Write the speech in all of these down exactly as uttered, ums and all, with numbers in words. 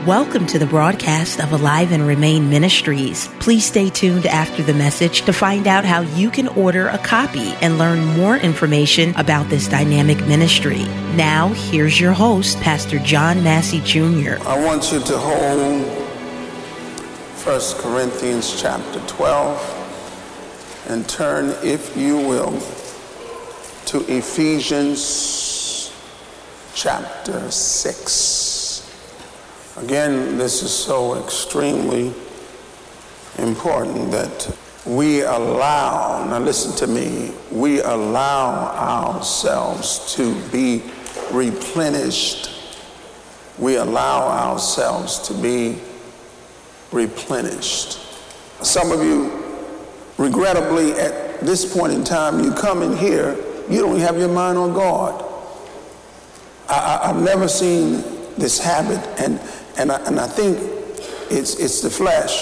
Welcome to the broadcast of Alive and Remain Ministries. Please stay tuned after the message to find out how you can order a copy and learn more information about this dynamic ministry. Now, here's your host, Pastor John Massey Junior I want you to hold First Corinthians chapter twelve and turn, if you will, to Ephesians chapter six. Again, this is so extremely important that we allow, now listen to me, we allow ourselves to be replenished. We allow ourselves to be replenished. Some of you, regrettably, at this point in time, you come in here, you don't have your mind on God. I, I, I've never seen this habit, and and I, and I think it's it's the flesh.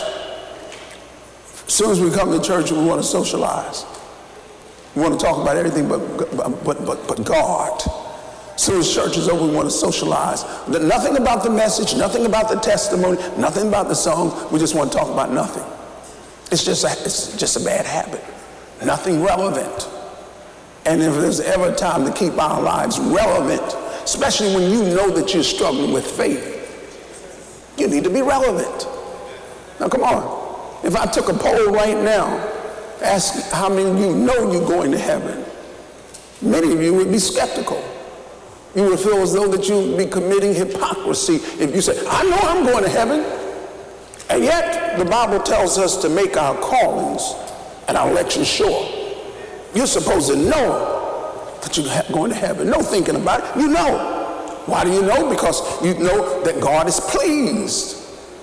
As soon as we come to church, we want to socialize. We want to talk about everything but but but but God. As soon as church is over, we want to socialize. Nothing about the message, nothing about the testimony, nothing about the songs. We just want to talk about nothing. It's just a, it's just a bad habit. Nothing relevant. And if there's ever a time to keep our lives relevant, especially when you know that you're struggling with faith, you need to be relevant. Now, come on. If I took a poll right now, ask how many of you know you're going to heaven, many of you would be skeptical. You would feel as though that you would be committing hypocrisy if you say, I know I'm going to heaven. And yet, the Bible tells us to make our callings and our elections sure. You're supposed to know that you're going to heaven. No thinking about it. You know. Why do you know? Because you know that God is pleased.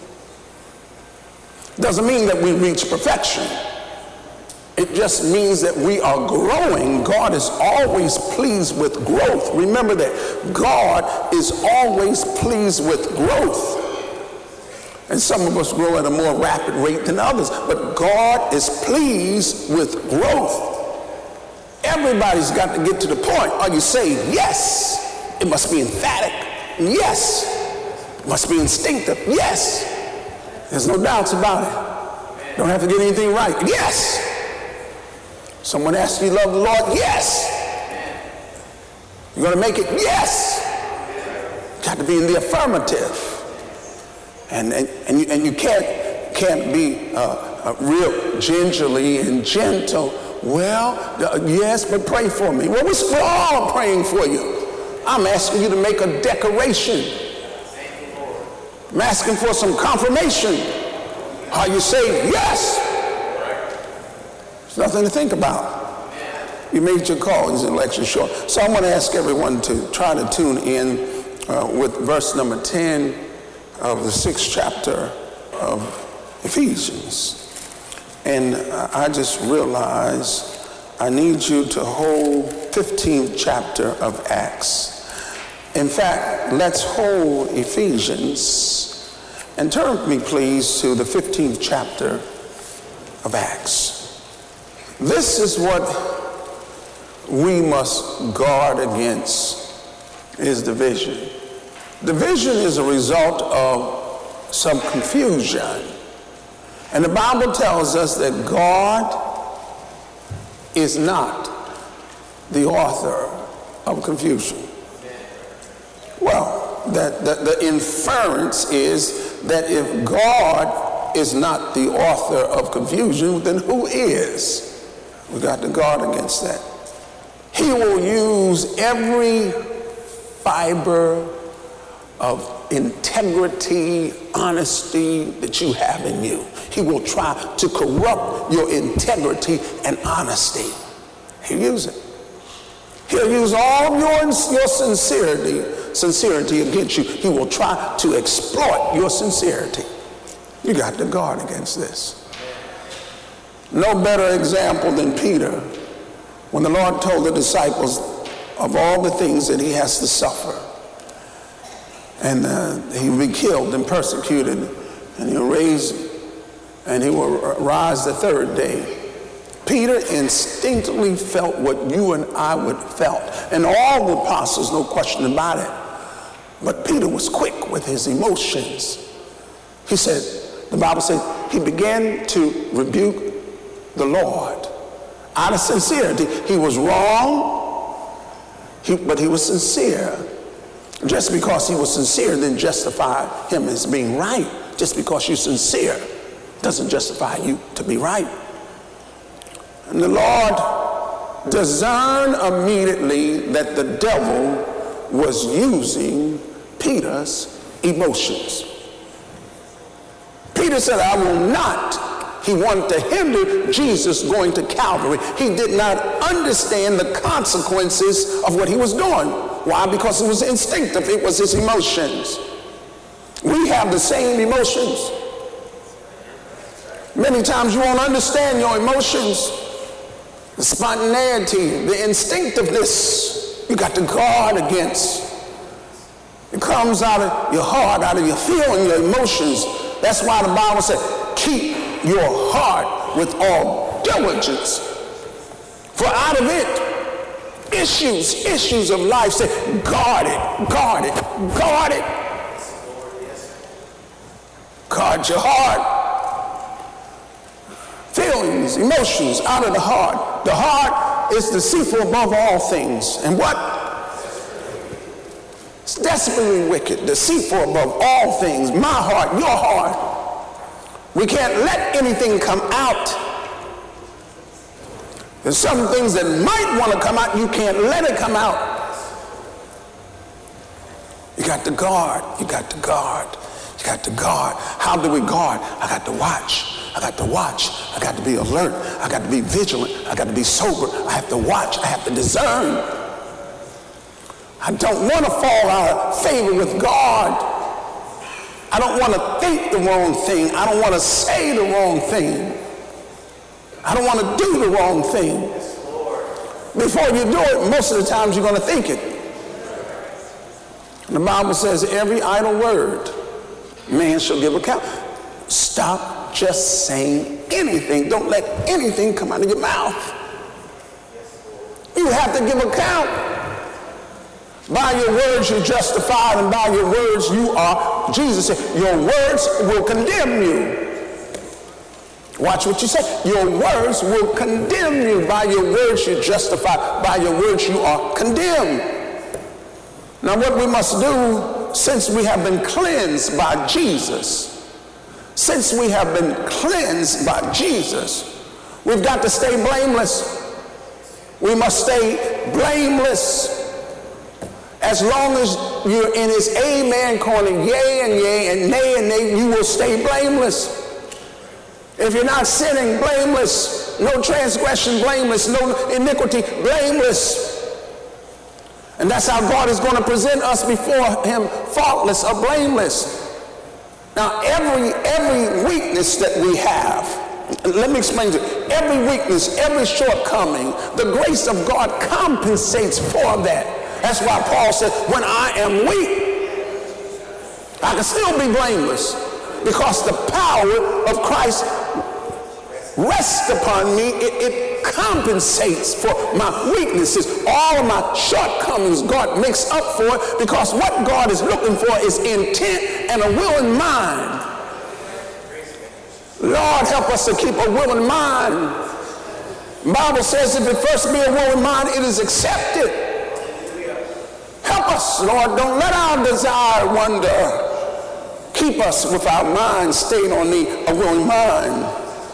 Doesn't mean that we reach perfection. It just means that we are growing. God is always pleased with growth. Remember that. God is always pleased with growth. And some of us grow at a more rapid rate than others. But God is pleased with growth. Everybody's got to get to the point. Are you saying yes? It must be emphatic. Yes. It must be instinctive. Yes. There's no doubts about it. Don't have to get anything right. Yes. Someone asks you, love the Lord? Yes. You're going to make it? Yes. Got to be in the affirmative. And, and, and, you, and you can't, can't be uh, uh, real gingerly and gentle. Well, uh, yes, but pray for me. Well, we're all praying for you. I'm asking you to make a declaration. I'm asking for some confirmation. Are you saying yes? There's nothing to think about. You made your callings and election short. So I want to ask everyone to try to tune in uh, with verse number ten of the sixth chapter of Ephesians. And I just realized I need you to hold fifteenth chapter of Acts. In fact, let's hold Ephesians and turn with me, please, to the fifteenth chapter of Acts. This is what we must guard against, is division. Division is a result of some confusion. And the Bible tells us that God is not the author of confusion. Well, that, that the inference is that if God is not the author of confusion, then who is? We got to guard against that. He will use every fiber of integrity, honesty that you have in you. He will try to corrupt your integrity and honesty. He'll use it. He'll use all your, your sincerity, sincerity against you. He will try to exploit your sincerity. You got to guard against this. No better example than Peter, when the Lord told the disciples of all the things that he has to suffer. And uh, he will be killed and persecuted, and he'll raise, and he will rise the third day. Peter instinctively felt what you and I would felt, and all the apostles, no question about it. But Peter was quick with his emotions. He said, the Bible says, he began to rebuke the Lord out of sincerity. He was wrong, he, but he was sincere. Just because he was sincere didn't justify him as being right. Just because you're sincere doesn't justify you to be right. And the Lord discerned immediately that the devil was using Peter's emotions. Peter said, I will not. He wanted to hinder Jesus going to Calvary. He did not understand the consequences of what he was doing. Why? Because it was instinctive. It was his emotions. We have the same emotions. Many times you won't understand your emotions. The spontaneity, the instinctiveness, you got to guard against. It comes out of your heart, out of your feeling, your emotions. That's why the Bible said, keep your heart with all diligence. For out of it, issues, issues of life, say, guard it, guard it, guard it. Guard your heart. Feelings, emotions out of the heart. The heart is deceitful above all things. And what? It's desperately wicked, deceitful above all things. My heart, your heart. We can't let anything come out. There's some things that might want to come out. You can't let it come out. You got to guard. You got to guard. You got to guard. How do we guard? I got to watch. I got to watch. I got to be alert. I got to be vigilant. I got to be sober. I have to watch. I have to discern. I don't want to fall out of favor with God. I don't want to think the wrong thing. I don't want to say the wrong thing. I don't want to do the wrong thing. Before you do it, most of the times you're going to think it. And the Bible says every idle word man shall give account. Stop just saying anything. Don't let anything come out of your mouth. You have to give account. By your words you're justified, and by your words you are, Jesus said, your words will condemn you. Watch what you say. Your words will condemn you. By your words you're justified. By your words you are condemned. Now what we must do, since we have been cleansed by Jesus, since we have been cleansed by Jesus, we've got to stay blameless. We must stay blameless. As long as you're in his amen corner, yea and yea and nay and nay, you will stay blameless. If you're not sinning, blameless. No transgression, blameless. No iniquity, blameless. And that's how God is going to present us before him, faultless or blameless. Now, every, every weakness that we have, let me explain to you, every weakness, every shortcoming, the grace of God compensates for that. That's why Paul said, when I am weak, I can still be blameless, because the power of Christ rests upon me. It, it compensates for my weaknesses. All of my shortcomings, God makes up for it, because what God is looking for is intent and a willing mind. Lord, help us to keep a willing mind. The Bible says if it first be a willing mind, it is accepted. Help us, Lord. Don't let our desire wander. Keep us with our minds stayed on thee, a willing mind.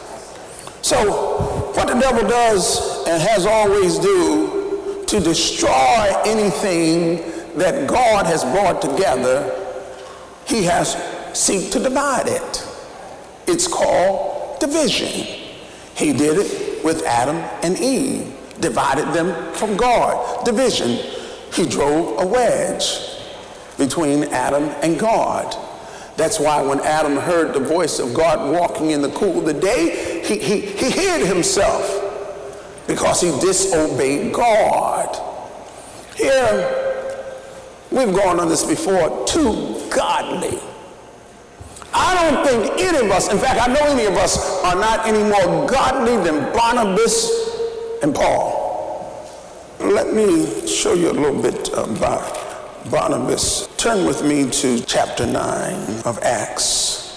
So, what the devil does and has always do to destroy anything that God has brought together, he has seek to divide it. It's called division. He did it with Adam and Eve, divided them from God. Division. He drove a wedge between Adam and God. That's why when Adam heard the voice of God walking in the cool of the day, he, he, he hid himself because he disobeyed God. Here, we've gone on this before, too godly. I don't think any of us, in fact, I know any of us are not any more godly than Barnabas and Paul. Let me show you a little bit about Barnabas. Turn with me to chapter nine of Acts.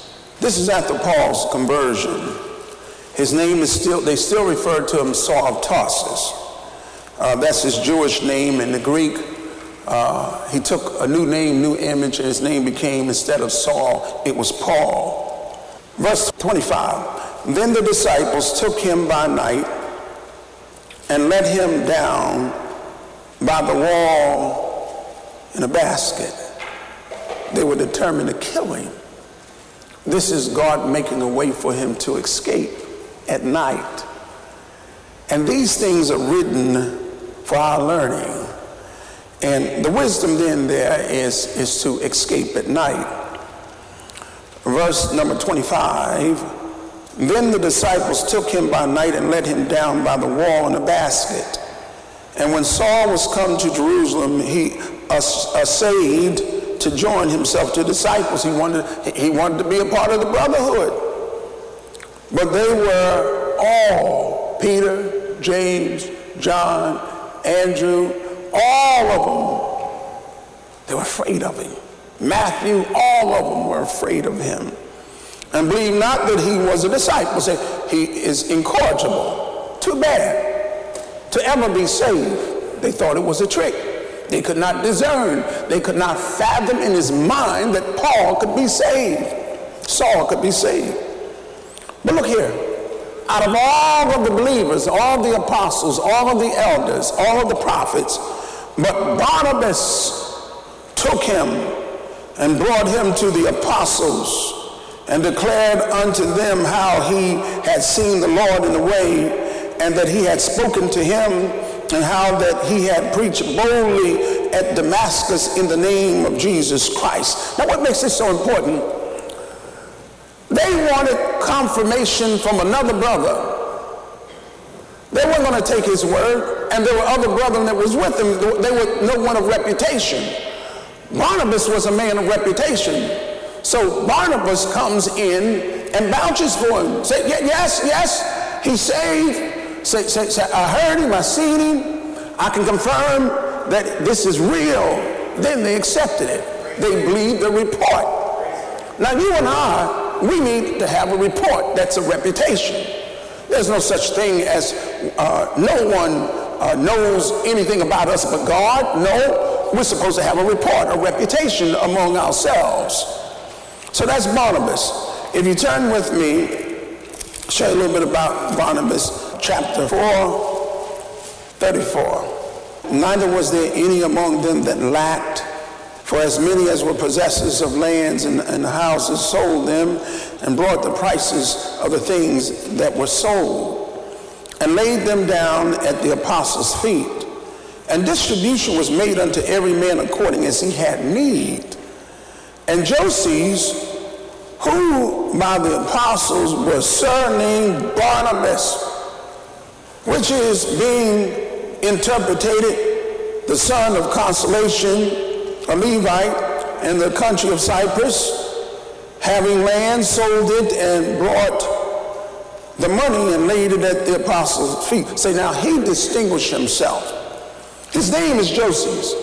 This is after Paul's conversion. His name is still, they still refer to him Saul of Tarsus. Uh, that's his Jewish name. In the Greek, uh, he took a new name, new image, and his name became, instead of Saul, it was Paul. Verse twenty-five, then the disciples took him by night and let him down by the wall in a basket. They were determined to kill him. This is God making a way for him to escape at night. And these things are written for our learning. And the wisdom then there is, is to escape at night. Verse number twenty-five, then the disciples took him by night and let him down by the wall in a basket. And when Saul was come to Jerusalem, he essayed to join himself to disciples. He wanted, he wanted to be a part of the brotherhood. But they were all, Peter, James, John, Andrew, all of them, they were afraid of him. Matthew, all of them were afraid of him. And believe not that he was a disciple. Say, he is incorrigible. Too bad. To ever be saved, they thought it was a trick. They could not discern. They could not fathom in his mind that Paul could be saved. Saul could be saved. But look here. Out of all of the believers, all the apostles, all of the elders, all of the prophets, but Barnabas took him and brought him to the apostles and declared unto them how he had seen the Lord in the way, and that he had spoken to him, and how that he had preached boldly at Damascus in the name of Jesus Christ. Now, what makes this so important? They wanted confirmation from another brother. They weren't going to take his word, and there were other brethren that was with him. They were no one of reputation. Barnabas was a man of reputation. So Barnabas comes in and vouches for him. Say, yes, yes, he's saved. Say, say, say, I heard him, I seen him. I can confirm that this is real. Then they accepted it. They believed the report. Now you and I, we need to have a report that's a reputation. There's no such thing as uh, no one uh, knows anything about us but God. No, we're supposed to have a report, a reputation among ourselves. So that's Barnabas. If you turn with me, I'll show you a little bit about Barnabas, chapter four, thirty-four. Neither was there any among them that lacked, for as many as were possessors of lands and, and houses sold them, and brought the prices of the things that were sold, and laid them down at the apostles' feet. And distribution was made unto every man according as he had need. And Joses, who by the apostles were surnamed Barnabas, which is being interpreted the son of consolation, a Levite in the country of Cyprus, having land, sold it, and brought the money and laid it at the apostles' feet. Say, now he distinguished himself. His name is Joses.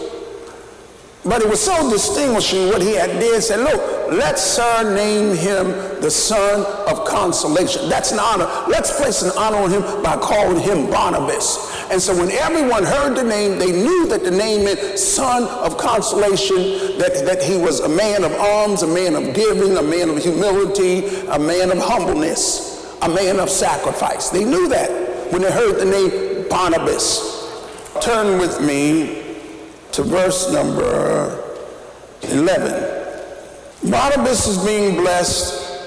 But it was so distinguishing what he had did. Said, look, let's surname him the son of consolation. That's an honor. Let's place an honor on him by calling him Barnabas. And so when everyone heard the name, they knew that the name meant son of consolation, that, that he was a man of alms, a man of giving, a man of humility, a man of humbleness, a man of sacrifice. They knew that when they heard the name Barnabas. Turn with me to verse number eleven. Barnabas is being blessed,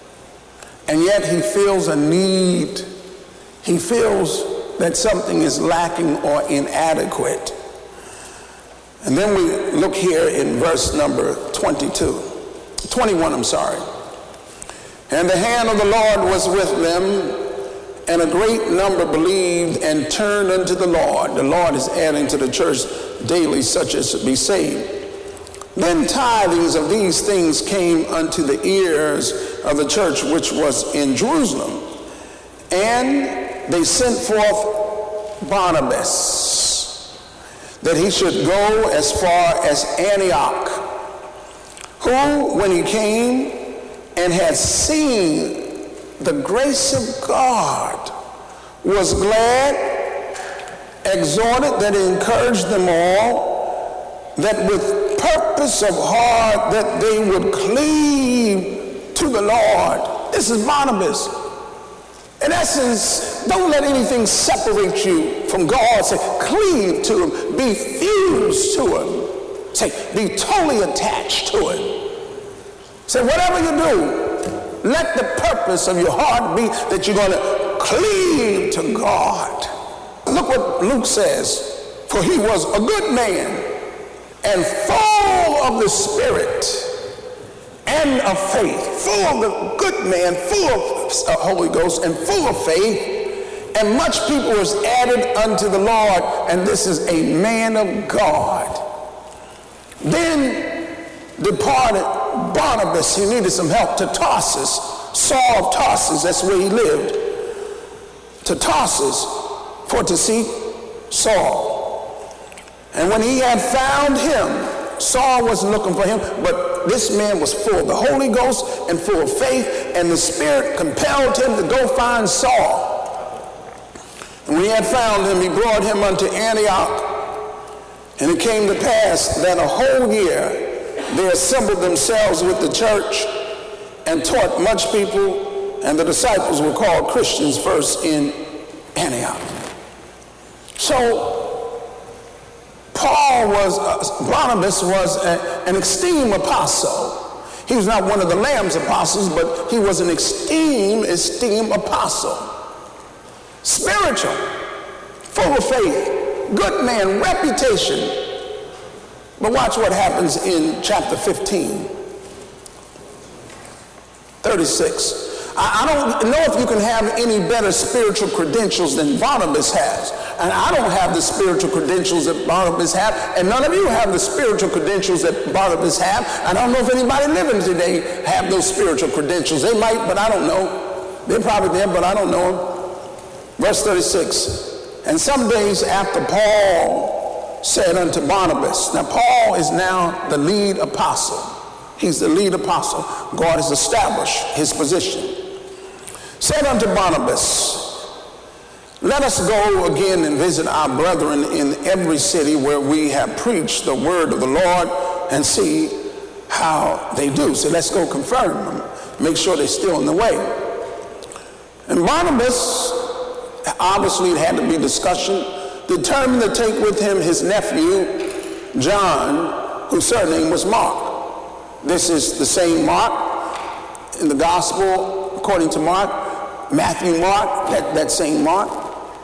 and yet he feels a need. He feels that something is lacking or inadequate. And then we look here in verse number twenty-two, twenty-one, I'm sorry. And the hand of the Lord was with them, and a great number believed and turned unto the Lord. The Lord is adding to the church daily such as to be saved. Then tidings of these things came unto the ears of the church which was in Jerusalem. And they sent forth Barnabas, that he should go as far as Antioch, who, when he came and had seen the grace of God, was glad, exhorted, that he encouraged them all, that with purpose of heart that they would cleave to the Lord. This is Barnabas. In essence, don't let anything separate you from God. Say, cleave to him. Be fused to him. Say, be totally attached to him. Say, whatever you do, let the purpose of your heart be that you're going to cleave to God. Look what Luke says. For he was a good man and full of the Spirit and of faith. Full of the good man, full of uh, Holy Ghost and full of faith. And much people was added unto the Lord. And this is a man of God. Then departed Barnabas. He needed some help to Tarsus. Saul of Tarsus, that's where he lived. To Tarsus for to seek Saul. And when he had found him, Saul wasn't looking for him, but this man was full of the Holy Ghost and full of faith, and the Spirit compelled him to go find Saul. And when he had found him, he brought him unto Antioch. And it came to pass that a whole year they assembled themselves with the church and taught much people, and the disciples were called Christians first in Antioch. So Paul was, uh, Barnabas was a, an esteemed apostle. He was not one of the Lamb's apostles, but he was an esteemed, esteemed apostle. Spiritual, full of faith, good man, reputation. But watch what happens in chapter fifteen, thirty-six. I, I don't know if you can have any better spiritual credentials than Barnabas has. And I don't have the spiritual credentials that Barnabas have, and none of you have the spiritual credentials that Barnabas have. I don't know if anybody living today have those spiritual credentials. They might, but I don't know. They're probably there, but I don't know them. Verse thirty-six. And some days after Paul said unto Barnabas, now Paul is now the lead apostle. He's the lead apostle. God has established his position. Said unto Barnabas, let us go again and visit our brethren in every city where we have preached the word of the Lord and see how they do. So let's go confirm them, make sure they're still in the way. And Barnabas, obviously it had to be discussion, determined to take with him his nephew, John, whose surname was Mark. This is the same Mark in the gospel, according to Mark, Matthew, Mark, that, that same Mark.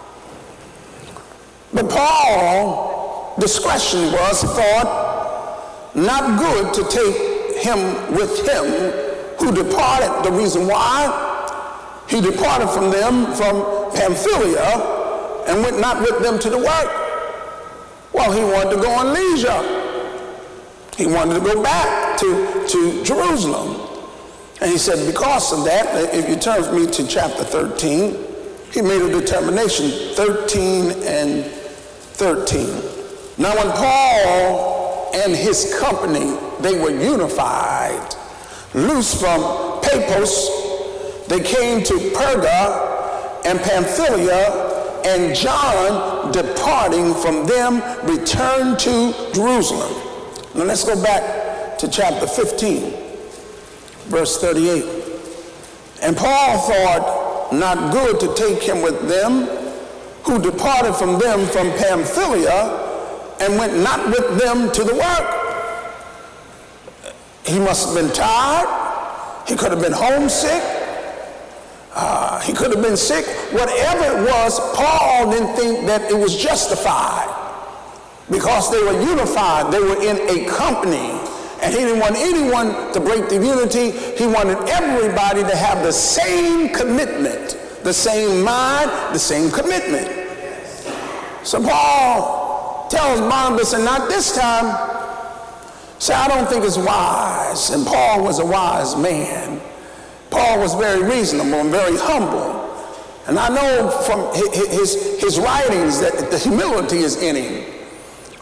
But Paul, discretion was thought not good to take him with him who departed. The reason why, he departed from them from Pamphylia and went not with them to the work. Well, he wanted to go on leisure. He wanted to go back to, to Jerusalem. And he said, because of that, if you turn with me to chapter thirteen, he made a determination, thirteen and thirteen. Now when Paul and his company, they were unified, loose from Paphos, they came to Perga and Pamphylia, and John, departing from them, returned to Jerusalem. Now let's go back to chapter fifteen, verse thirty-eight. And Paul thought not good to take him with them, who departed from them from Pamphylia and went not with them to the work. He must have been tired. He could have been homesick. Uh, he could have been sick. Whatever it was, Paul didn't think that it was justified. Because they were unified, they were in a company, and he didn't want anyone to break the unity. He wanted everybody to have the same commitment, the same mind, the same commitment. So Paul tells Barnabas, and not this time, say, I don't think it's wise. And Paul was a wise man. Paul was very reasonable and very humble. And I know from his, his, his writings that the humility is in him.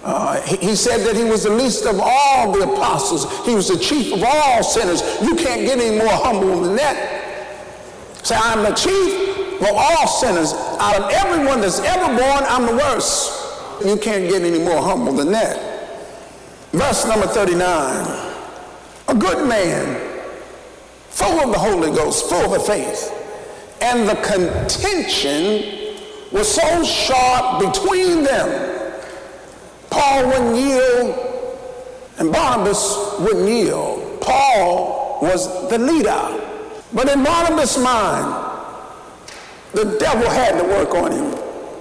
Uh, he, he said that he was the least of all the apostles. He was the chief of all sinners. You can't get any more humble than that. Say, I'm the chief of all sinners. Out of everyone that's ever born, I'm the worst. You can't get any more humble than that. Verse number thirty-nine. A good man, full of the Holy Ghost, full of faith, and the contention was so sharp between them. Paul wouldn't yield, and Barnabas wouldn't yield. Paul was the leader. But in Barnabas' mind, the devil had to work on him.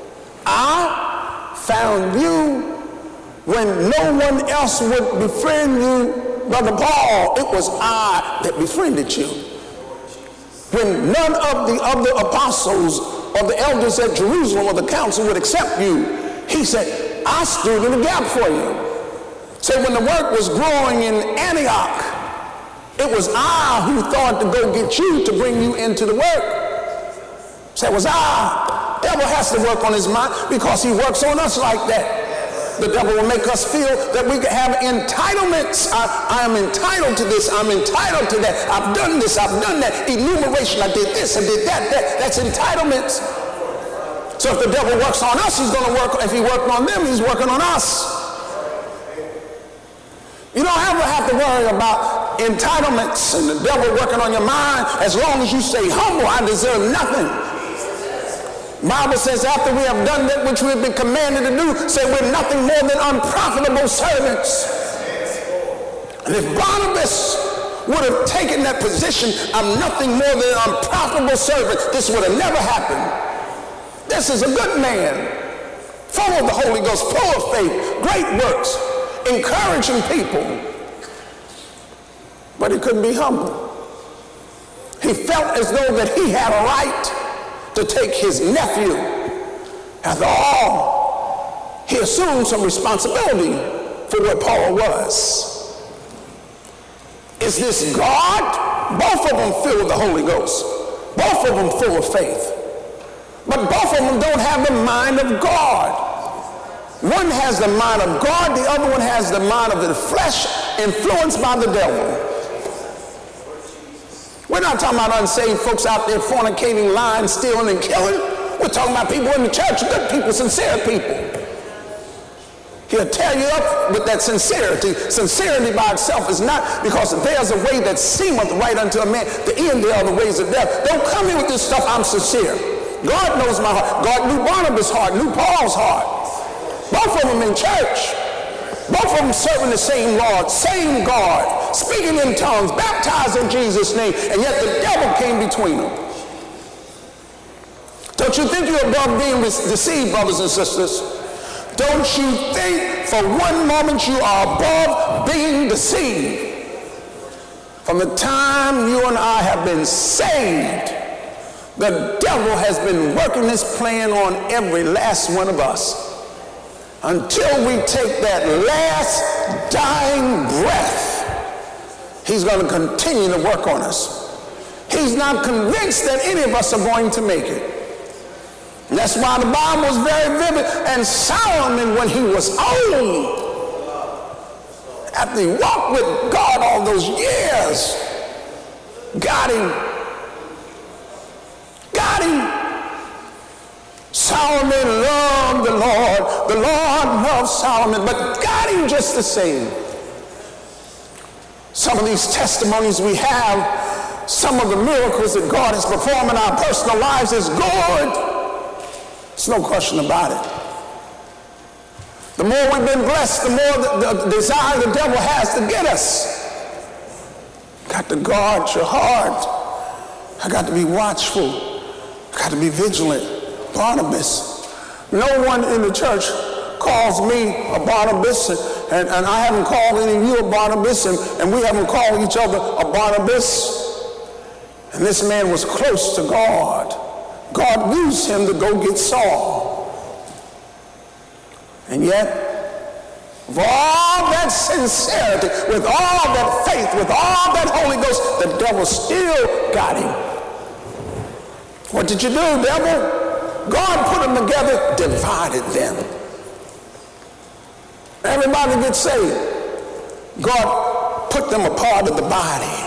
I found you when no one else would befriend you, Brother Paul. It was I that befriended you. When none of the other apostles or the elders at Jerusalem or the council would accept you, he said, I stood in the gap for you. So when the work was growing in Antioch, it was I who thought to go get you to bring you into the work. So it was I. The devil has to work on his mind because he works on us like that. The devil will make us feel that we have entitlements. I, I am entitled to this. I'm entitled to that. I've done this. I've done that. Enumeration. I did this. I did that. That. That's entitlements. So if the devil works on us, he's going to work. If he worked on them, he's working on us. You don't ever have to worry about entitlements and the devil working on your mind as long as you stay humble. I deserve nothing. The Bible says after we have done that which we have been commanded to do, say we're nothing more than unprofitable servants. And if Barnabas would have taken that position, I'm nothing more than an unprofitable servant, this would have never happened. This is a good man, full of the Holy Ghost, full of faith, great works, encouraging people. But he couldn't be humble. He felt as though that he had a right to take his nephew. After all, he assumed some responsibility for where Paul was. Is this God? Both of them filled with the Holy Ghost. Both of them full of faith. But both of them don't have the mind of God. One has the mind of God, the other one has the mind of the flesh, influenced by the devil. We're not talking about unsaved folks out there fornicating, lying, stealing, and killing. We're talking about people in the church, good people, sincere people. He'll tear you up with that sincerity. Sincerity by itself is not, because there's a way that seemeth right unto a man, the end there are the ways of death. Don't come here with this stuff, I'm sincere. God knows my heart. God knew Barnabas' heart, knew Paul's heart. Both of them in church. Both of them serving the same Lord, same God, speaking in tongues, baptized in Jesus' name, and yet the devil came between them. Don't you think you're above being deceived, brothers and sisters? Don't you think for one moment you are above being deceived? From the time you and I have been saved, the devil has been working this plan on every last one of us until we take that last dying breath. He's going to continue to work on us. He's not convinced that any of us are going to make it. And that's why the Bible was very vivid. And Solomon, when he was old, after he walked with God all those years, got him. Got him. Solomon loved the Lord. The Lord loved Solomon, but got him just the same. Some of these testimonies we have, some of the miracles that God has performed in our personal lives is good. There's no question about it. The more we've been blessed, the more the, the desire the devil has to get us. Got to guard your heart. I got to be watchful. I got to be vigilant. Barnabas. No one in the church calls me a Barnabas, and, and, and I haven't called any of you a Barnabas, and, and we haven't called each other a Barnabas. And this man was close to God. God used him to go get Saul. And yet, with all that sincerity, with all that faith, with all that Holy Ghost, the devil still got him. What did you do, devil? God put them together, divided them. Everybody gets saved. God put them a part of the body.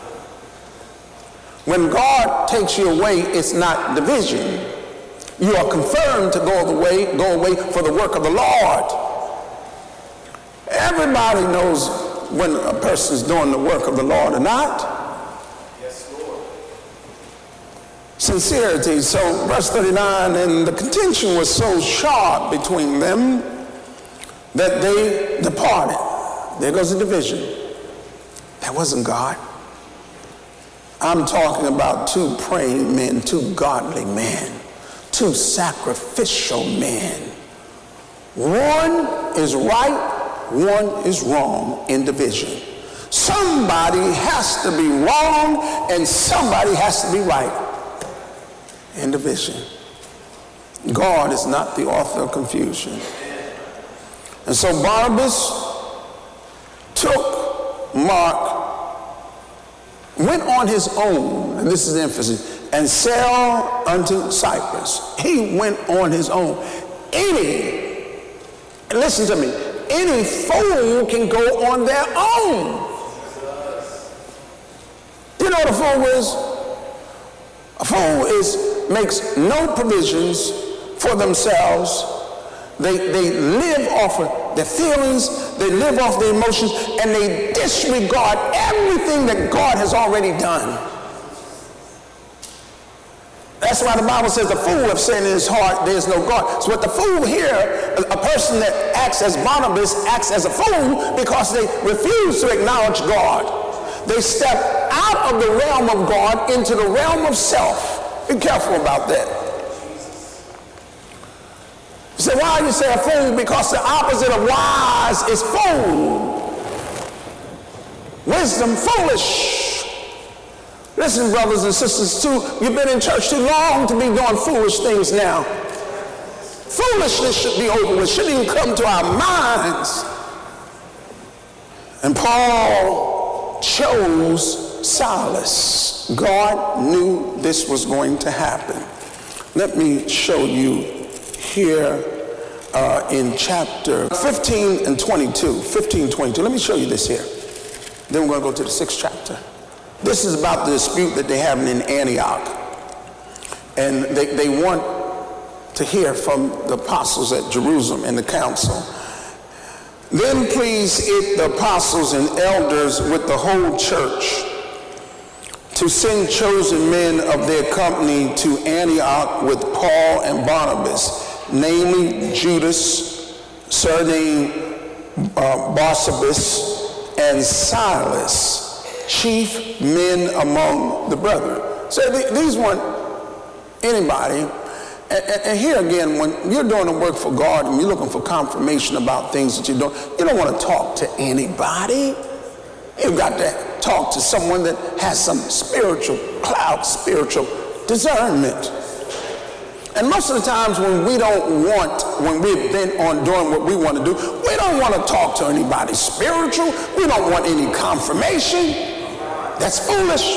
When God takes you away, it's not division. You are confirmed to go away, go away for the work of the Lord. Everybody knows when a person's doing the work of the Lord or not. Yes, Lord. Sincerity. So verse thirty-nine, and the contention was so sharp between them that they departed. There goes the division. That wasn't God. I'm talking about two praying men, two godly men, two sacrificial men. One is right, one is wrong in division. Somebody has to be wrong and somebody has to be right in division. God is not the author of confusion. And so Barnabas took Mark, went on his own, and this is the emphasis, and sailed unto Cyprus. He went on his own. Any, listen to me, any fool can go on their own. You know what a fool is? A fool is, makes no provisions for themselves. They, they live off of their feelings, they live off their emotions, and they disregard everything that God has already done. That's why the Bible says the fool have said in his heart, there is no God. So what the fool here, a person that acts as Barnabas acts as a fool because they refuse to acknowledge God. They step out of the realm of God into the realm of self. Be careful about that. You say, why do you say a fool? Because the opposite of wise is fool. Wisdom, foolish. Listen, brothers and sisters, too, you've been in church too long to be doing foolish things now. Foolishness should be over with, shouldn't even come to our minds. And Paul chose Silas. God knew this was going to happen. Let me show you here uh, in chapter fifteen and twenty-two. fifteen, twenty-two. Let me show you this here. Then we're going to go to the sixth chapter. This is about the dispute that they're having in Antioch. And they, they want to hear from the apostles at Jerusalem and the council. Then please it the apostles and elders with the whole church to send chosen men of their company to Antioch with Paul and Barnabas, namely Judas, surnamed uh, Barsabas, and Silas, chief men among the brethren. So th- these weren't anybody. And, and, and here again, when you're doing the work for God and you're looking for confirmation about things that you're doing, you don't want to talk to anybody. You've got to talk to someone that has some spiritual clout, spiritual discernment. And most of the times when we don't want, when we've been on doing what we want to do, we don't want to talk to anybody spiritual. We don't want any confirmation. That's foolish.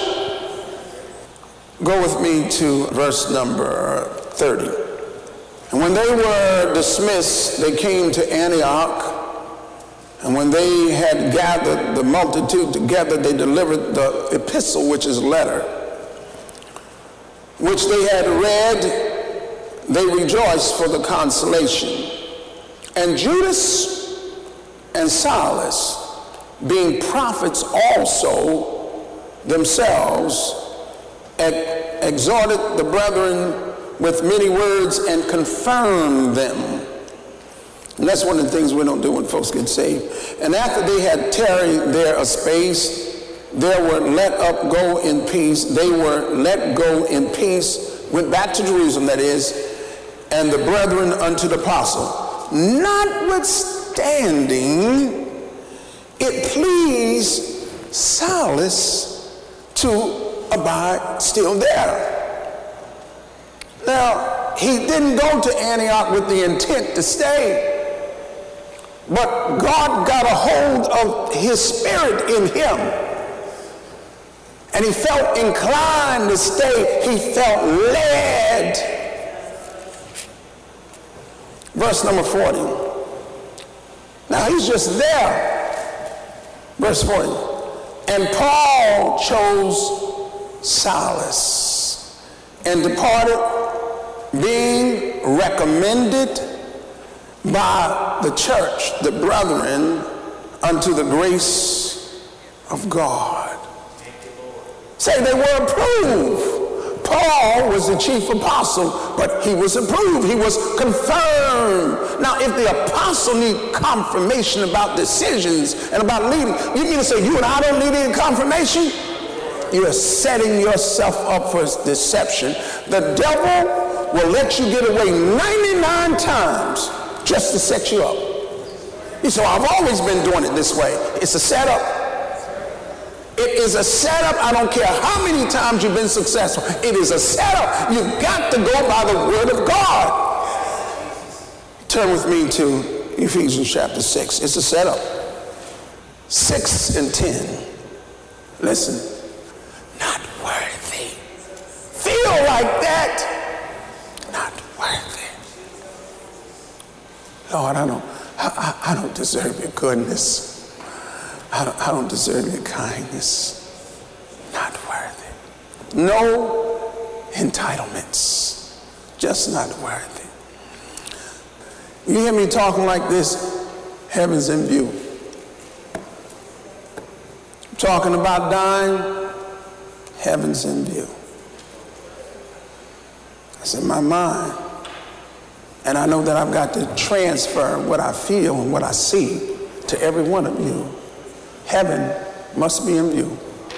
Go with me to verse number thirty. And when they were dismissed, they came to Antioch. And when they had gathered the multitude together, they delivered the epistle, which is letter, which they had read. They rejoiced for the consolation. And Judas and Silas, being prophets also themselves, ex- exhorted the brethren with many words and confirmed them. And that's one of the things we don't do when folks get saved. And after they had tarried there a space, they were let up go in peace. They were let go in peace, went back to Jerusalem, that is, and the brethren unto the apostle. Notwithstanding, it pleased Silas to abide still there. Now, he didn't go to Antioch with the intent to stay. But God got a hold of his spirit in him. And he felt inclined to stay. He felt led. Verse number forty. Now he's just there. Verse forty. And Paul chose Silas and departed, being recommended by the church, the brethren, unto the grace of God. Say they were approved. Paul was the chief apostle, but he was approved. He was confirmed. Now, if the apostle need confirmation about decisions and about leading, you mean to say you and I don't need any confirmation? You are setting yourself up for deception. The devil will let you get away ninety-nine times just to set you up. You say, I've always been doing it this way. It's a setup. It is a setup. I don't care how many times you've been successful. It is a setup. You've got to go by the word of God. Turn with me to Ephesians chapter six. It's a setup. six and ten. Listen. Not worthy. Feel like that. Not worthy. Lord, I don't, I, I, I don't deserve your goodness. I don't, I don't deserve your kindness. Not worthy. No entitlements. Just not worthy. You hear me talking like this? Heaven's in view. Talking about dying? Heaven's in view. It's in my mind. And I know that I've got to transfer what I feel and what I see to every one of you. Heaven must be in view.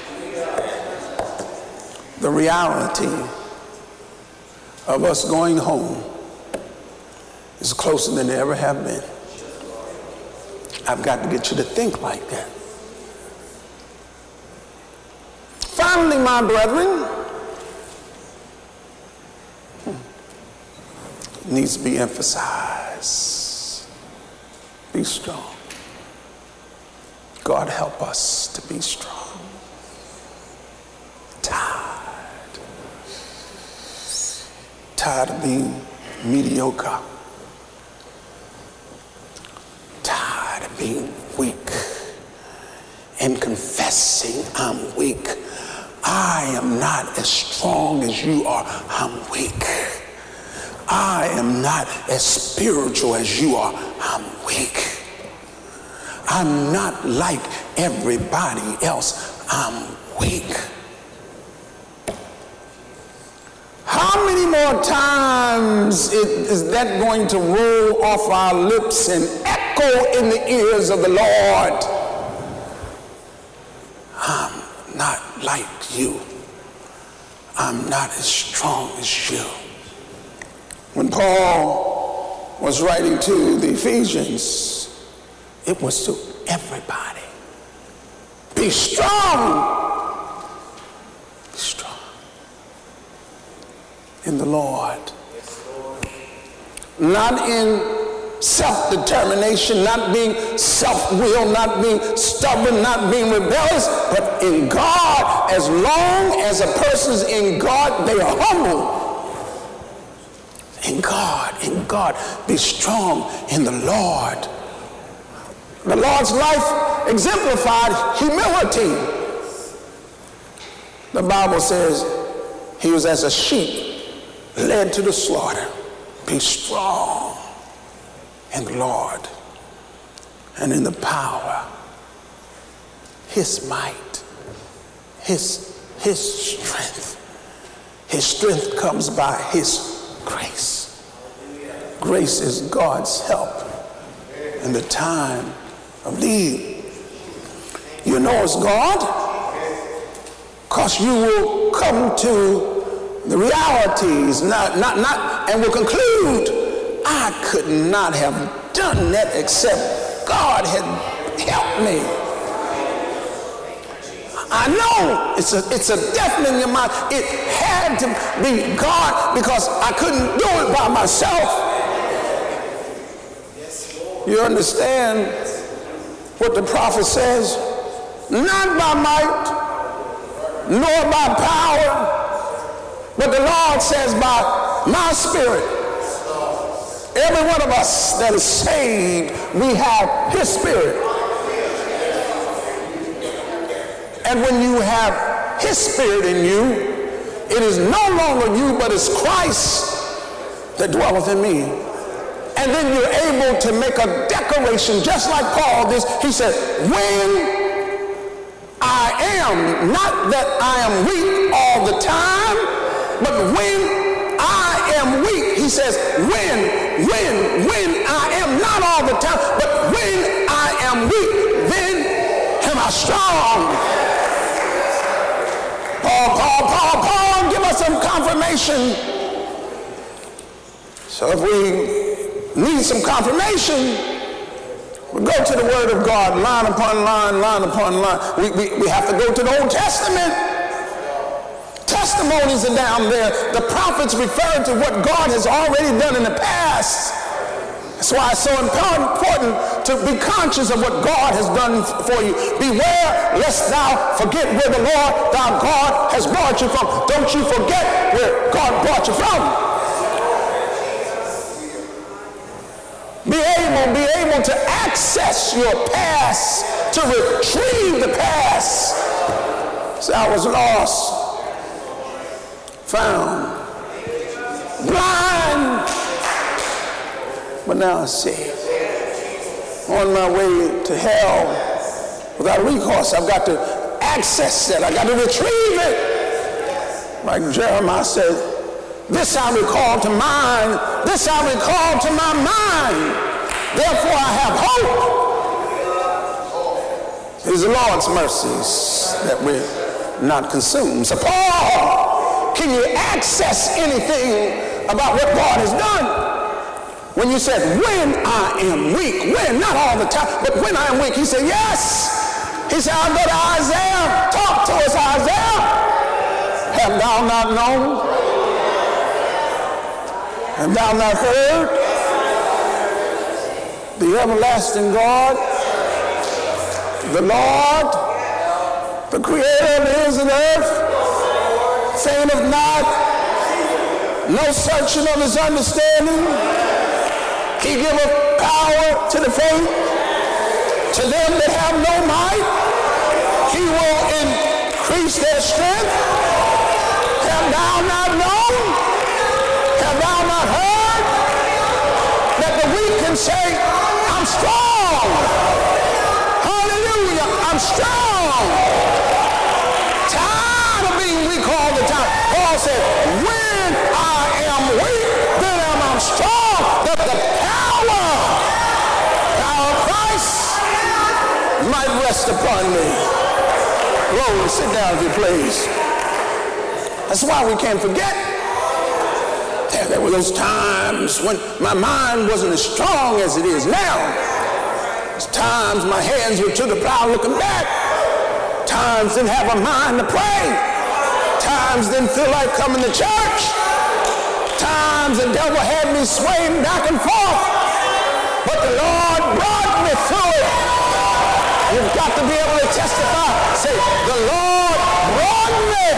The reality of us going home is closer than they ever have been. I've got to get you to think like that. Finally, my brethren, it needs to be emphasized. Be strong. God help us to be strong. Tired. Tired of being mediocre. Tired of being weak and confessing I'm weak. I am not as strong as you are. I'm weak. I am not as spiritual as you are. I'm weak. I'm not like everybody else. I'm weak. How many more times is that going to roll off our lips and echo in the ears of the Lord? I'm not like you. I'm not as strong as you. When Paul was writing to the Ephesians, it was to everybody. Be strong. Be strong in the Lord. Not in self-determination, not being self-willed, not being stubborn, not being rebellious, but in God. As long as a person's in God, they are humble. In God, in God. Be strong in the Lord. The Lord's life exemplified humility. The Bible says he was as a sheep led to the slaughter. Be strong in the Lord and in the power, his might, his, his strength. His strength comes by his grace. Grace is God's help in the time of need. You know it's God because you will come to the realities not, not, not, and will conclude, I could not have done that except God had helped me. I know it's a, it's a definite in your mind. It had to be God because I couldn't do it by myself. You understand what the prophet says? Not by might, nor by power, but the Lord says by my spirit, Every one of us that is saved, we have his spirit. And when you have his spirit in you, it is no longer you, but it's Christ that dwelleth in me. And then you're able to make a declaration, just like Paul did. He said, when I am, not that I am weak all the time, but when I am weak, he says, when, when, when I am, not all the time, but when I am weak, then am I strong. Paul, Paul, Paul, Paul, give us some confirmation. So if we need some confirmation, we go to the Word of God, line upon line, line upon line. We, we, we have to go to the Old Testament. Testimonies are down there. The prophets refer to what God has already done in the past. That's why it's so important to be conscious of what God has done for you. Beware lest thou forget where the Lord thy God has brought you from. Don't you forget where God brought you from. Be able, be able to access your past, to retrieve the past. So I was lost, found, blind, but now I see. On my way to hell, without recourse, I've got to access it. I got to retrieve it. Like Jeremiah said, this I recall to mind. This I recall to my mind. Therefore I have hope. It is the Lord's mercies that we're not consumed. So Paul, can you access anything about what God has done? When you said, when I am weak, when, not all the time, but when I am weak, he said, yes. He said, I'll go to Isaiah. Talk to us, Isaiah. Have thou not known? Have thou not heard? The everlasting God, the Lord, the creator of the heavens and earth, fainteth not, no searching of his understanding. He giveth power to the faint, to them that have no might. He will increase their strength. Have thou not known? Have thou not heard? That the weak can say, I'm strong. Hallelujah, I'm strong. Tired of being weak all the time. Paul said, when I am weak, then am I strong. That the power, power of Christ might rest upon me. Glory, sit down if you please. That's why we can't forget. There, there were those times when my mind wasn't as strong as it is now. There's times my hands were to the plow looking back. Times didn't have a mind to pray. Times didn't feel like coming to church. Times the devil had me swaying back and forth. But the Lord brought me through it. You've got to be able to testify. Say, the Lord brought me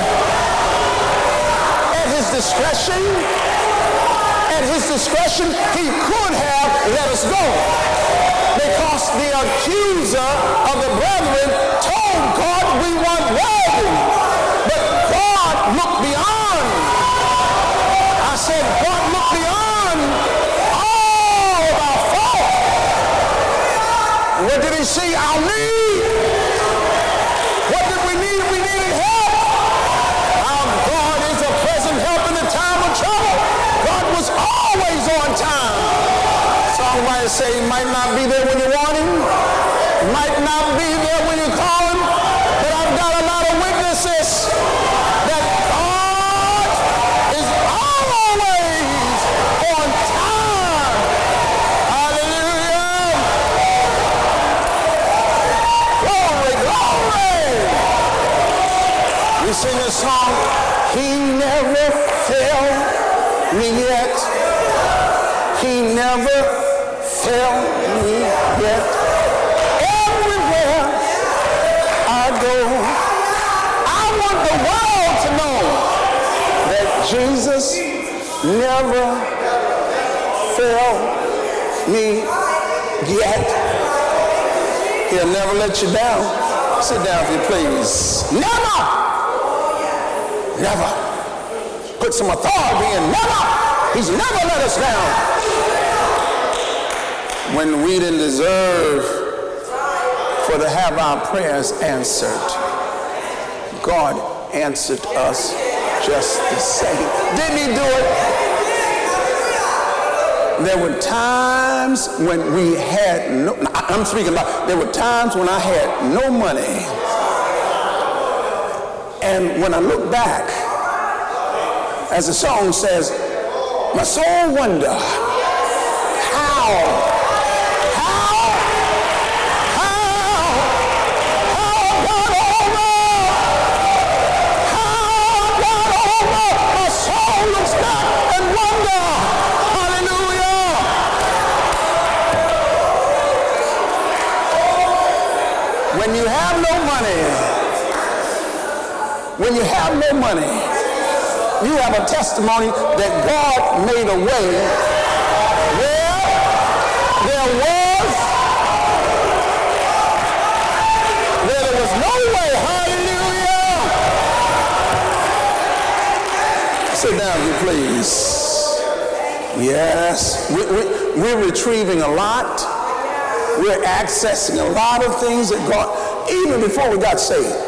at his discretion. At his discretion, he could have let us go. Because the accuser of the brethren told God we weren't worthy. But God looked beyond. I said, God looked beyond all of our fault. What did he see? Our need. What did we need? We needed help. Our God is a present help in the time of trouble. God was always on time. Songwriters say he might not be there when you want him, might not be there when you call him, but I've got a lot of witnesses that God is always on time. Hallelujah. Glory, glory. We sing a song, he never failed me yet. He never failed me yet. Everywhere I go, I want the world to know that Jesus never failed me yet. He'll never let you down. Sit down if you please. Never. Never. Put some authority in. Never. He's never let us down. When we didn't deserve for to have our prayers answered, God answered us just the same. Didn't he do it? There were times when we had no, I'm speaking about, there were times when I had no money. And when I look back, as the song says, my soul wonder how, how, how, how God over, how God over, my soul looks back and wonder. Hallelujah. When you have no money, when you have no money, you have a testimony that God made a way where there was, where there was no way. Hallelujah. Sit down, you please. Yes, we, we, we're retrieving a lot. We're accessing a lot of things that God, even before we got saved.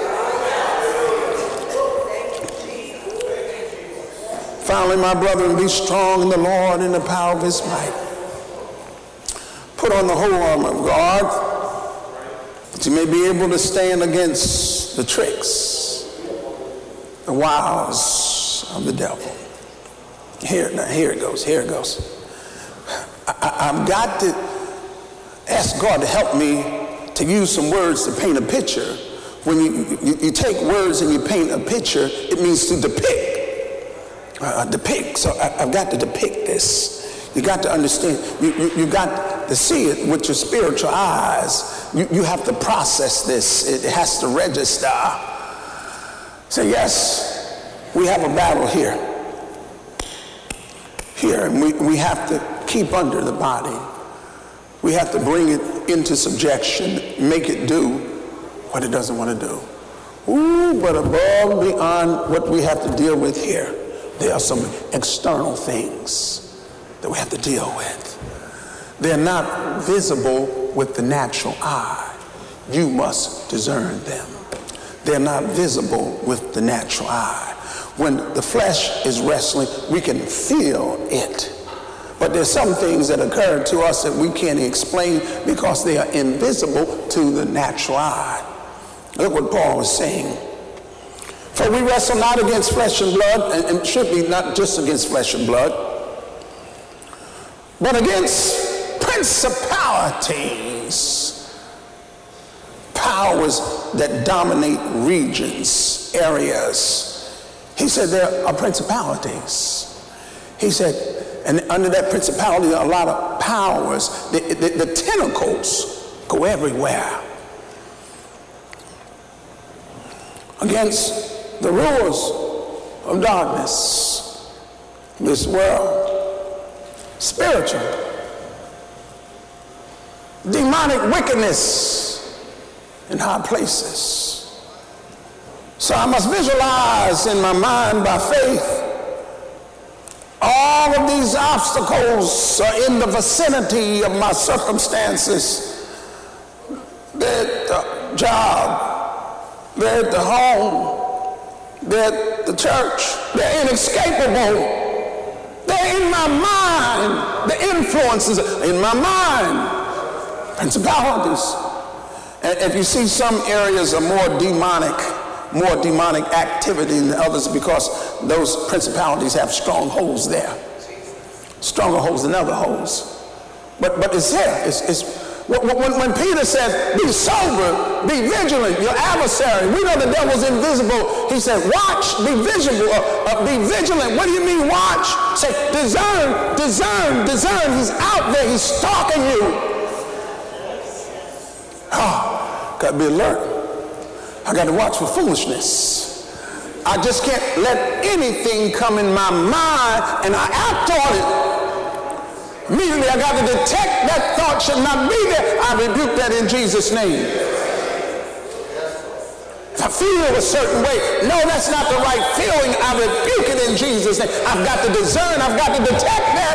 Finally, my brethren, be strong in the Lord and the power of his might. Put on the whole armor of God, that you may be able to stand against the tricks, the wiles of the devil. Here, now, here it goes, here it goes. I, I, I've got to ask God to help me to use some words to paint a picture. When you, you, you take words and you paint a picture, it means to depict. Uh, depict. So I, I've got to depict this. You got to understand. You, you, you got to see it with your spiritual eyes. You, you have to process this. It has to register. So yes, we have a battle here. Here, and we, we have to keep under the body. We have to bring it into subjection, make it do what it doesn't want to do. Ooh, but above, beyond what we have to deal with here, there are some external things that we have to deal with. They're not visible with the natural eye. You must discern them. They're not visible with the natural eye. When the flesh is wrestling, we can feel it. But there's some things that occur to us that we can't explain because they are invisible to the natural eye. Look what Paul was saying. For we wrestle not against flesh and blood, and it should be not just against flesh and blood, but against principalities, powers that dominate regions, areas. He said there are principalities. He said, and under that principality are a lot of powers. The, the, the tentacles go everywhere. Against the rulers of darkness, this world, spiritual, demonic wickedness in high places. So I must visualize in my mind by faith all of these obstacles are in the vicinity of my circumstances. They're at the job, they're at the home, they're at the church. They're inescapable. They're in my mind. The influences are in my mind. Principalities. And if you see some areas are more demonic, more demonic activity than others because those principalities have strongholds there. Stronger holds than other holds. But but it's here. It's, it's when, when Peter said, be sober, be vigilant, your adversary. We know the devil's invisible. He said, watch, be visible, uh, uh, be vigilant. What do you mean watch? Say, discern, discern, discern. He's out there. He's stalking you. Oh, got to be alert. I got to watch for foolishness. I just can't let anything come in my mind and I act on it. Immediately I got to detect that thought should not be there. I rebuke that in Jesus' name. If I feel a certain way, no, that's not the right feeling. I rebuke it in Jesus' name. I've got to discern. I've got to detect that.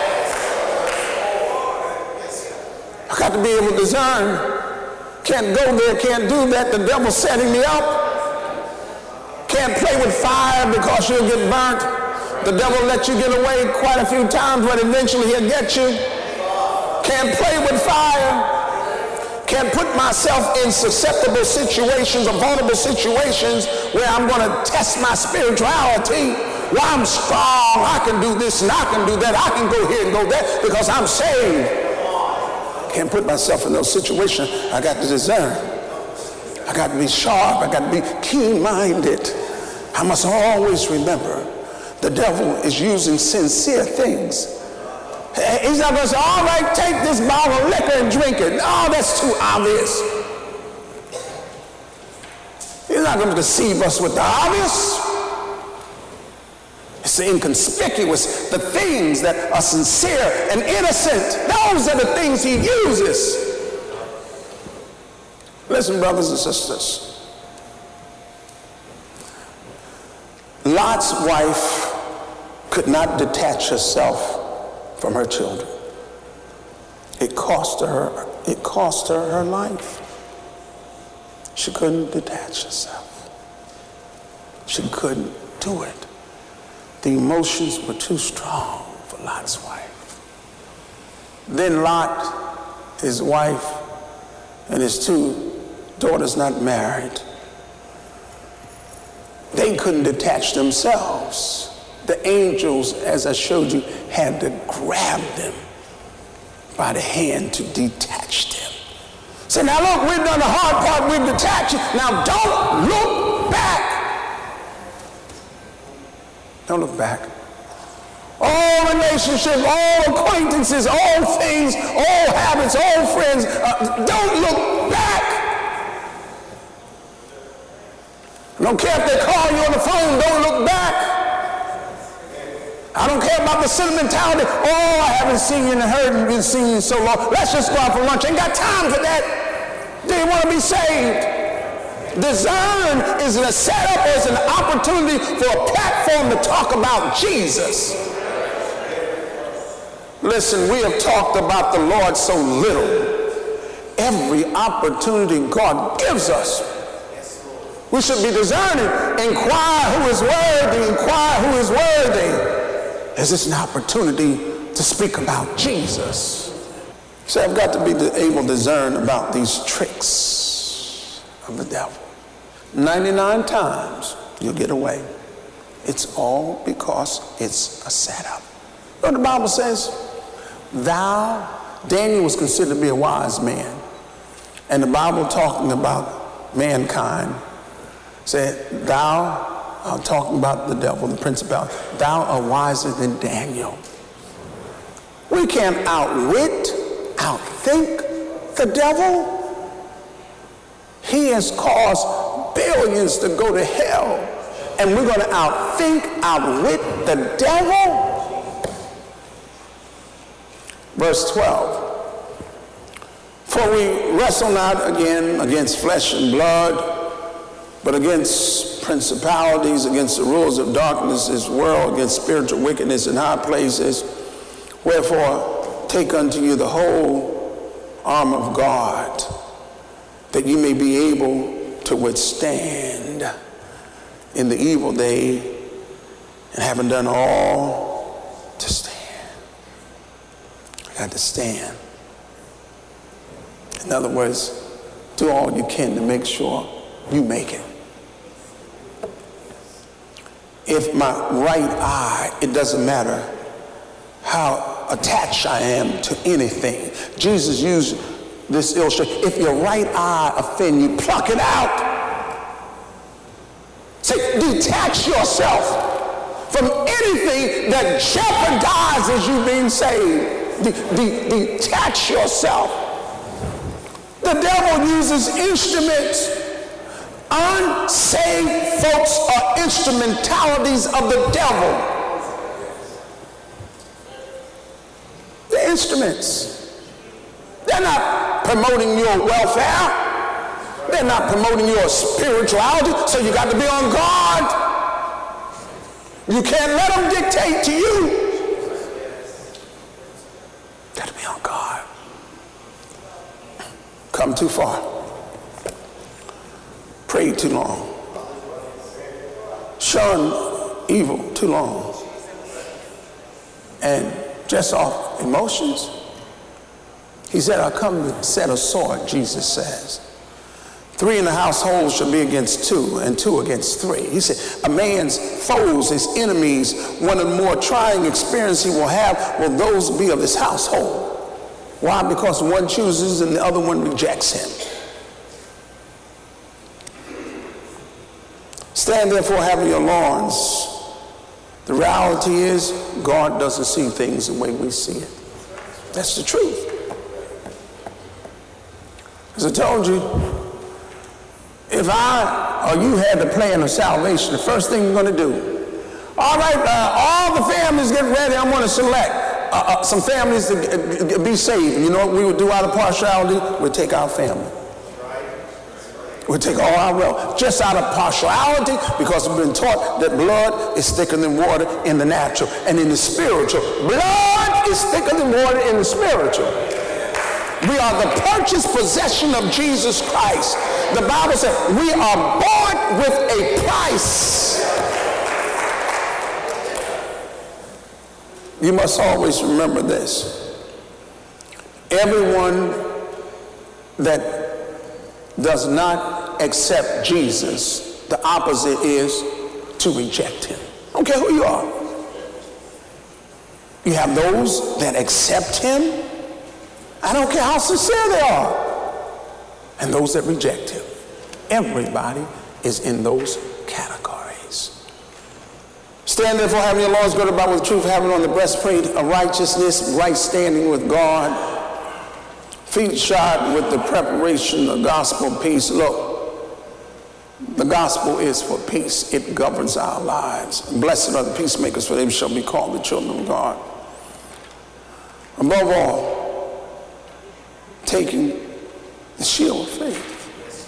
I've got to be able to discern. Can't go there, can't do that. The devil's setting me up. Can't play with fire because you'll get burnt. The devil will let you get away quite a few times, but eventually he'll get you. Can't play with fire. Can't put myself in susceptible situations or vulnerable situations where I'm going to test my spirituality. Well, I'm strong. I can do this and I can do that. I can go here and go there because I'm saved. Can't put myself in those situations. I got to discern. I got to be sharp. I got to be keen-minded. I must always remember the devil is using sincere things. He's not going to say, all right, take this bottle of liquor and drink it. No, that's too obvious. He's not going to deceive us with the obvious. It's the inconspicuous, the things that are sincere and innocent. Those are the things he uses. Listen, brothers and sisters. Lot's wife could not detach herself from her children. It cost her, it cost her her life. She couldn't detach herself. She couldn't do it. The emotions were too strong for Lot's wife. Then Lot, his wife, and his two daughters not married, they couldn't detach themselves. The angels, as I showed you, had to grab them by the hand to detach them. So now look, we've done the hard part, we've detached you. Now don't look back. Don't look back. All relationships, all acquaintances, all things, all habits, all friends, uh, don't look back. I don't care if they call you on the phone, don't look back. I don't care about the sentimentality. Oh, I haven't seen you and heard and been seeing you so long. Let's just go out for lunch. Ain't got time for that. Do you want to be saved? Discern is a setup, is an opportunity for a platform to talk about Jesus. Listen, we have talked about the Lord so little. Every opportunity God gives us, we should be discerning. Inquire who is worthy. Inquire who is worthy. Is this an opportunity to speak about Jesus? So I've got to be able to discern about these tricks of the devil. ninety-nine times you'll get away. It's all because it's a setup. You know what the Bible says? Thou, Daniel was considered to be a wise man. And the Bible talking about mankind said, thou, I'm talking about the devil, the principality, thou art wiser than Daniel. We can't outwit, outthink the devil. He has caused billions to go to hell, and we're going to outthink, outwit the devil? Verse twelve. For we wrestle not again against flesh and blood, but against principalities, against the rulers of darkness, this world, against spiritual wickedness in high places. Wherefore, take unto you the whole armor of God, that you may be able to withstand in the evil day, and having done all, to stand. I got to stand. In other words, do all you can to make sure you make it. If my right eye, it doesn't matter how attached I am to anything. Jesus used this illustration. If your right eye offend you, pluck it out. Say, detach yourself from anything that jeopardizes you being saved. De- de- detach yourself. The devil uses instruments. Unsaved folks are instrumentalities of the devil. They're instruments. They're not promoting your welfare. They're not promoting your spirituality. So you got to be on guard. You can't let them dictate to you. Got to be on guard. Come too far. Prayed too long. Shunned evil too long. And just off emotions, he said, I come to set a sword, Jesus says. Three in the household shall be against two, and two against three. He said, a man's foes, his enemies, one of the more trying experiences he will have will those be of his household. Why? Because one chooses and the other one rejects him. Stand therefore having your loins. The reality is, God doesn't see things the way we see it. That's the truth. As I told you, if I or you had the plan of salvation, the first thing you're going to do, all right, uh, all the families get ready, I'm going to select uh, uh, some families to be saved. You know what we would do out of partiality? We'd take our family. We'll take all our wealth just out of partiality, because we've been taught that blood is thicker than water in the natural and in the spiritual. Blood is thicker than water in the spiritual. We are the purchased possession of Jesus Christ. The Bible says we are bought with a price. You must always remember this. Everyone that does not accept Jesus, the opposite is to reject him. I don't care who you are. You have those that accept him. I don't care how sincere they are. And those that reject him. Everybody is in those categories. Stand therefore having your loins girded about with truth, having on the breastplate of righteousness, right standing with God. Feet shod with the preparation of gospel peace. Look, the gospel is for peace. It governs our lives. Blessed are the peacemakers, for they shall be called the children of God. Above all, taking the shield of faith.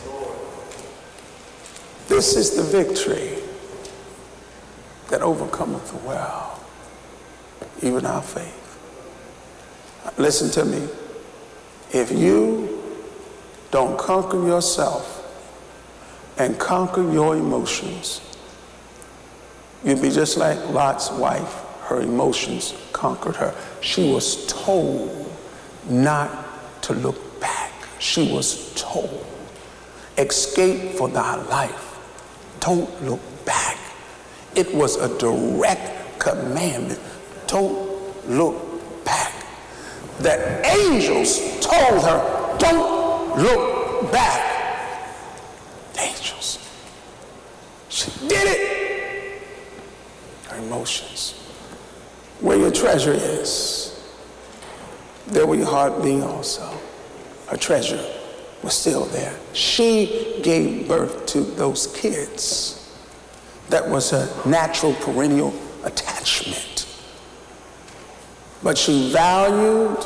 This is the victory that overcometh the world, even our faith. Listen to me. If you don't conquer yourself and conquer your emotions, you'd be just like Lot's wife. Her emotions conquered her. She was told not to look back. She was told, escape for thy life. Don't look back. It was a direct commandment. Don't look back. That angels told her, don't look back. Angels. She did it. Her emotions. Where your treasure is, there will your heart be also. Her treasure was still there. She gave birth to those kids. That was a natural perennial attachment. But she valued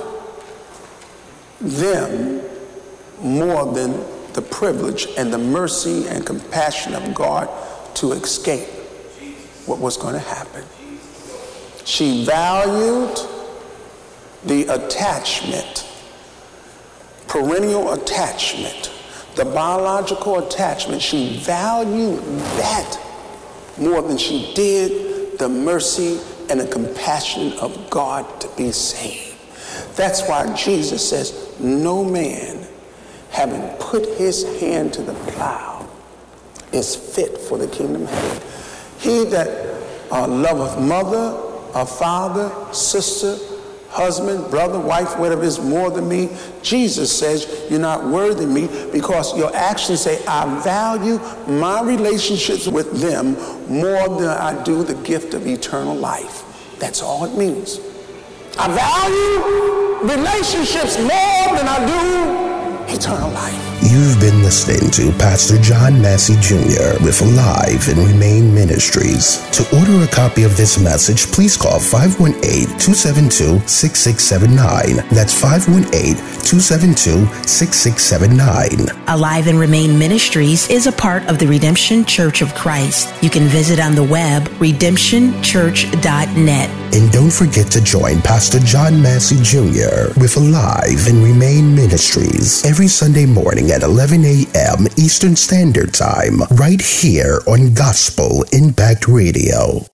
them more than the privilege and the mercy and compassion of God to escape what was going to happen. She valued the attachment, perennial attachment, the biological attachment. She valued that more than she did the mercy and the compassion of God to be saved. That's why Jesus says, no man, having put his hand to the plow, is fit for the kingdom of heaven. He that uh, loveth mother, or father, sister, husband, brother, wife, whatever is more than me, Jesus says you're not worthy of me, because your actions say I value my relationships with them more than I do the gift of eternal life. That's all it means. I value relationships more than I do eternal life. You've been listening to Pastor John Massey Junior with Alive and Remain Ministries. To order a copy of this message, please call five one eight, two seven two, six six seven nine. That's five one eight, two seven two, six six seven nine. Alive and Remain Ministries is a part of the Redemption Church of Christ. You can visit on the web, redemption church dot net. And don't forget to join Pastor John Massey Junior with Alive and Remain Ministries every Sunday morning at eleven a.m. Eastern Standard Time, right here on Gospel Impact Radio.